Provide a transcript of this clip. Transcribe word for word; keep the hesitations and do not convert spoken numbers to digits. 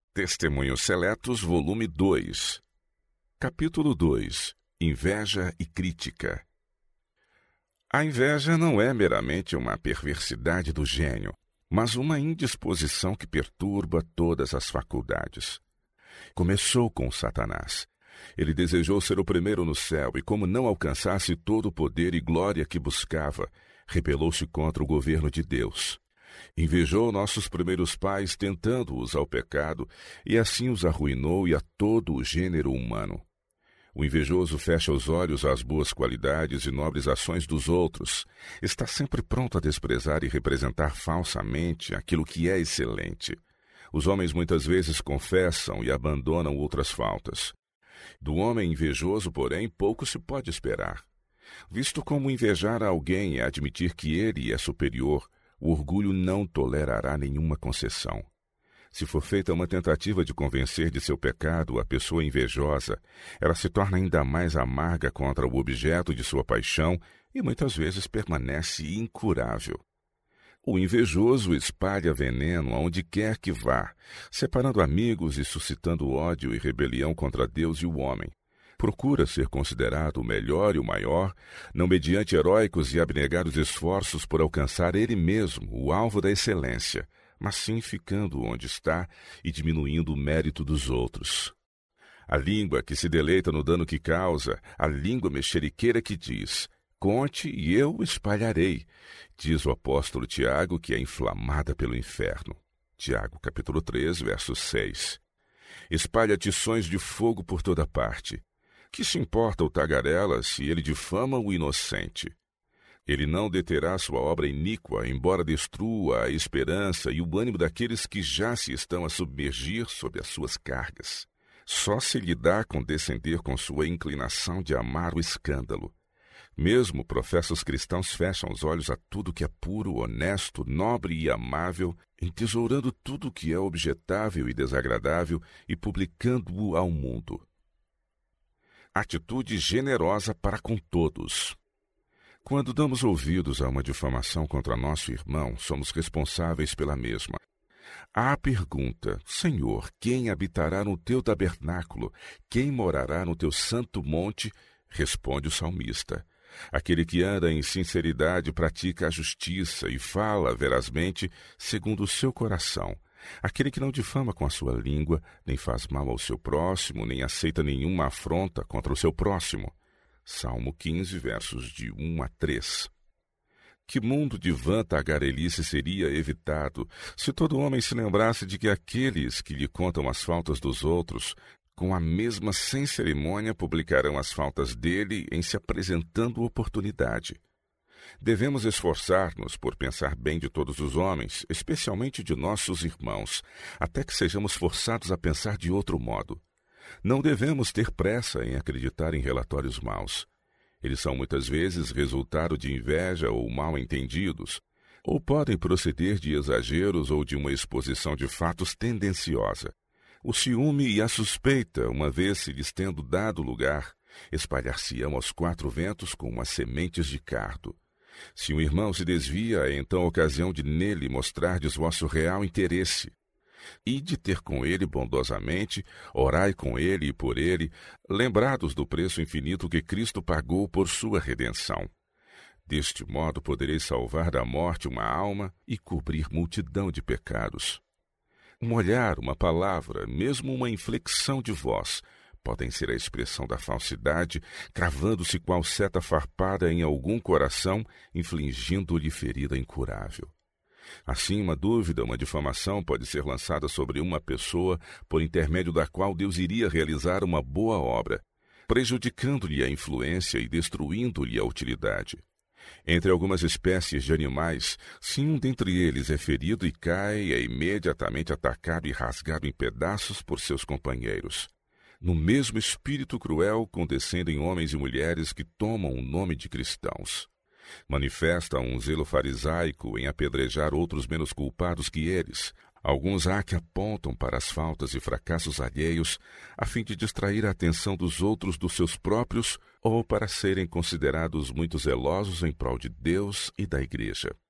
Testemunhos Seletos, volume dois. Capítulo dois. Inveja e crítica. A inveja não é meramente uma perversidade do gênio, mas uma indisposição que perturba todas as faculdades. Começou com Satanás. Ele desejou ser o primeiro no céu e, como não alcançasse todo o poder e glória que buscava, rebelou-se contra o governo de Deus. Invejou nossos primeiros pais, tentando-os ao pecado, e assim os arruinou e a todo o gênero humano. O invejoso fecha os olhos às boas qualidades e nobres ações dos outros. Está sempre pronto a desprezar e representar falsamente aquilo que é excelente. Os homens muitas vezes confessam e abandonam outras faltas. Do homem invejoso, porém, pouco se pode esperar. Visto como invejar a alguém é admitir que ele é superior, o orgulho não tolerará nenhuma concessão. Se for feita uma tentativa de convencer de seu pecado a pessoa invejosa, ela se torna ainda mais amarga contra o objeto de sua paixão e muitas vezes permanece incurável. O invejoso espalha veneno aonde quer que vá, separando amigos e suscitando ódio e rebelião contra Deus e o homem. Procura ser considerado o melhor e o maior, não mediante heróicos e abnegados esforços por alcançar ele mesmo, o alvo da excelência, mas sim ficando onde está e diminuindo o mérito dos outros. A língua que se deleita no dano que causa, a língua mexeriqueira que diz: conte e eu espalharei, diz o apóstolo Tiago, que é inflamada pelo inferno. Tiago, capítulo três, verso seis. Espalha tições de fogo por toda parte. Que se importa o tagarela se ele difama o inocente? Ele não deterá sua obra iníqua, embora destrua a esperança e o ânimo daqueles que já se estão a submergir sob as suas cargas. Só se lhe dá condescender com sua inclinação de amar o escândalo. Mesmo professos cristãos fecham os olhos a tudo que é puro, honesto, nobre e amável, entesourando tudo que é objetável e desagradável e publicando-o ao mundo. Atitude generosa para com todos. Quando damos ouvidos a uma difamação contra nosso irmão, somos responsáveis pela mesma. À pergunta: Senhor, quem habitará no teu tabernáculo? Quem morará no teu santo monte? Responde o salmista: aquele que anda em sinceridade pratica a justiça e fala verazmente segundo o seu coração. Aquele que não difama com a sua língua, nem faz mal ao seu próximo, nem aceita nenhuma afronta contra o seu próximo. Salmo quinze, versos de um a três. Que mundo de vã tagarelice seria evitado se todo homem se lembrasse de que aqueles que lhe contam as faltas dos outros, com a mesma sem cerimônia publicarão as faltas dele em se apresentando oportunidade. Devemos esforçar-nos por pensar bem de todos os homens, especialmente de nossos irmãos, até que sejamos forçados a pensar de outro modo. Não devemos ter pressa em acreditar em relatórios maus. Eles são muitas vezes resultado de inveja ou mal-entendidos, ou podem proceder de exageros ou de uma exposição de fatos tendenciosa. O ciúme e a suspeita, uma vez se lhes tendo dado lugar, espalhar-se-ão aos quatro ventos como as sementes de cardo. Se um irmão se desvia, é então a ocasião de nele mostrardes vosso real interesse. E de ter com ele bondosamente, orai com ele e por ele, lembrados do preço infinito que Cristo pagou por sua redenção. Deste modo podereis salvar da morte uma alma e cobrir multidão de pecados. Um olhar, uma palavra, mesmo uma inflexão de voz, podem ser a expressão da falsidade, cravando-se qual seta farpada em algum coração, infligindo-lhe ferida incurável. Assim, uma dúvida, uma difamação pode ser lançada sobre uma pessoa, por intermédio da qual Deus iria realizar uma boa obra, prejudicando-lhe a influência e destruindo-lhe a utilidade. Entre algumas espécies de animais, se um dentre eles é ferido e cai, é imediatamente atacado e rasgado em pedaços por seus companheiros. No mesmo espírito cruel condescendem homens e mulheres que tomam o nome de cristãos. Manifestam um zelo farisaico em apedrejar outros menos culpados que eles. Alguns há que apontam para as faltas e fracassos alheios, a fim de distrair a atenção dos outros dos seus próprios, ou para serem considerados muito zelosos em prol de Deus e da Igreja.